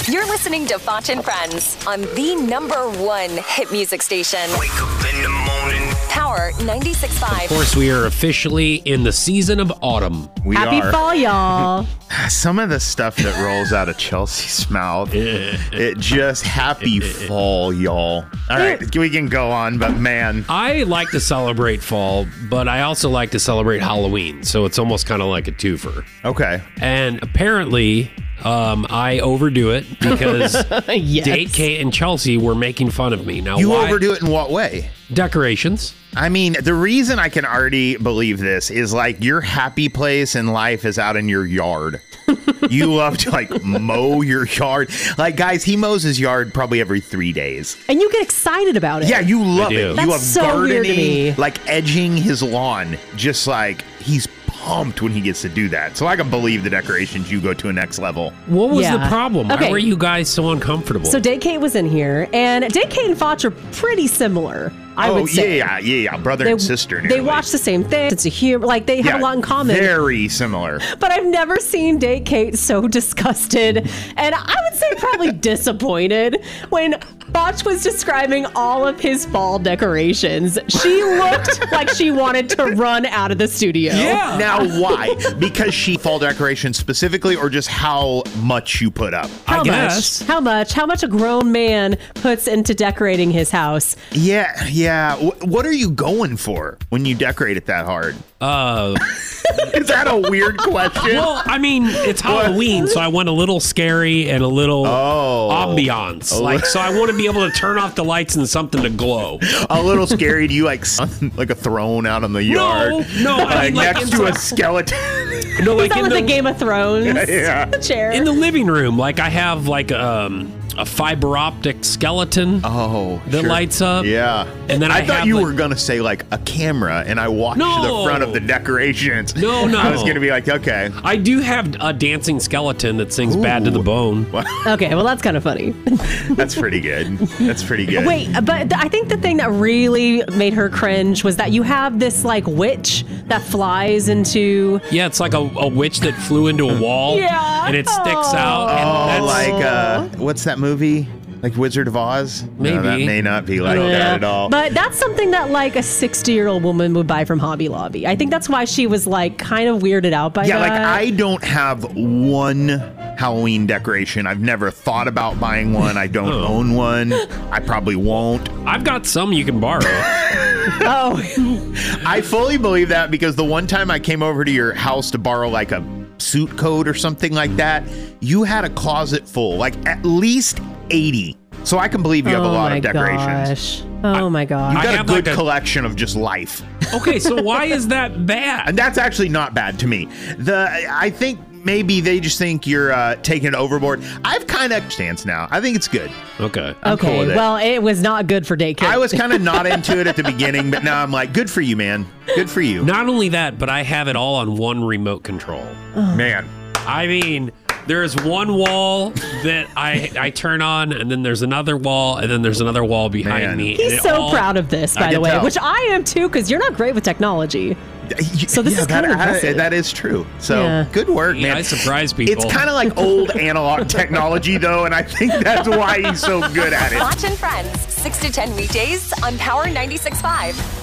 You're listening to Foch and Friends on the #1 hit music station. Wake up in the morning. Power 96.5. Of course, we are officially in the season of autumn. We Happy are. fall, y'all. Some of the stuff that rolls out of Chelsea's mouth, it just happy fall, y'all. All right, we can go on, but man. I like to celebrate fall, but I also like to celebrate Halloween, so it's almost kind of like a twofer. Okay. And apparently, I overdo it because Yes. Date, Kate, and Chelsea were making fun of me. Now, You why? overdo it in what way? Decorations. I mean, the reason I can already believe this is like your happy place in life is out in your yard. You love to like mow your yard. Like, guys, he mows his yard probably every 3 days. And you get excited about it. Yeah, you love do. it. That's You love so gardening, weird to me. like edging his lawn. Just like he's pumped when he gets to do that. So I can believe the decorations you go to a next level. What was Yeah. the problem? Why Okay. were you guys so uncomfortable? So Date Kate was in here, and Date Kate and Foch are pretty similar, I would say. yeah. Brother and sister. They nearly. watch the same thing. It's a humor. Like, they have a lot in common. Very similar. But I've never seen Date Kate so disgusted, and I would say probably disappointed when Foch was describing all of his fall decorations. She looked like she wanted to run out of the studio. Yeah. Now, why? Because she fall decorations specifically, or just how much you put up? I guess. How much a grown man puts into decorating his house. Yeah. What are you going for when you decorate it that hard? Is that a weird question? Well, I mean, it's Halloween, so I want a little scary and a little Oh. ambiance. Like, so I want to be able to turn off the lights and something to glow. A little scary. Do you like something like a throne out in the yard? No, I Like mean, like next to a inside- skeleton. No, like Is that like the Game of Thrones Yeah. chair? in the living room. Like, I have like a fiber optic skeleton Oh, that sure. lights up. Yeah. And then I thought have, you like- were gonna say like a camera, and I watched No. the front of the decorations. No. I was gonna be like, okay. I do have a dancing skeleton that sings "Bad to the Ooh. Bone." Okay, well, that's kind of funny. That's pretty good. That's pretty good. Wait, but I think the thing that really made her cringe was that you have this like witch that flies into. Yeah, it's like a witch that flew into a wall. Yeah. And it sticks out. And Oh, that's, like what's that movie? Like Wizard of Oz? Maybe. No, that may not be like that at all. But that's something that like a 60-year-old woman would buy from Hobby Lobby. I think that's why she was like kind of weirded out by Yeah, that. like I don't have one Halloween decoration. I've never thought about buying one. I don't own one. I probably won't. I've got some you can borrow. Oh, I fully believe that because the one time I came over to your house to borrow like a suit coat or something like that, you had a closet full, like at least 80. So I can believe you have a lot of decorations. Gosh. Oh my gosh. You've got I a have good like a- collection of just life. Okay, so why is that bad? And that's actually not bad to me. I think maybe they just think you're taking it overboard. I've kind of stance now. I think it's good. Okay. I'm cool Okay, with it. well, it was not good for Date Kate. I was kind of not into it at the beginning, but now I'm like, good for you, man. Good for you. Not only that, but I have it all on one remote control. Man. I mean, there's one wall that I turn on, and then there's another wall, and then there's another wall behind Man. me. and He's it so all- proud of this, by I the can way, tell. which I am too, because you're not great with technology. So this is kind of impressive. that is true. So Yeah. good work, Yeah, man. I surprise people. It's kind of like old analog technology, though, and I think that's why he's so good at it. Foch and Friends, 6 to 10 weekdays on Power 96.5.